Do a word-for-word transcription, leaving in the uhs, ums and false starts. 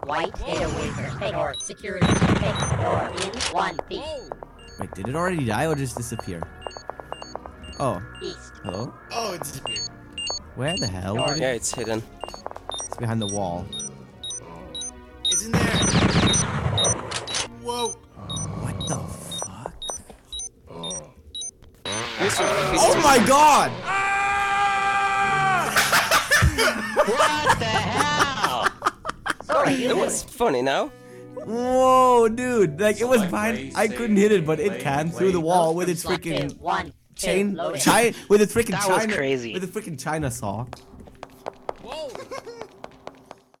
white data waiver or security pick door in one feet. Wait, did it already die or just disappear? Oh. East. Hello? Oh, it disappeared. Where the hell? North. Yeah, it's hidden. It's behind the wall. It's in there. Whoa. What the fuck? Oh my god! What the hell? Sorry, It was funny now. Whoa, dude! Like it was fine. I couldn't hit it, but it can through the wall with its freaking one chain, loading. chi with its freaking That was China, crazy. with its freaking China saw. Whoa.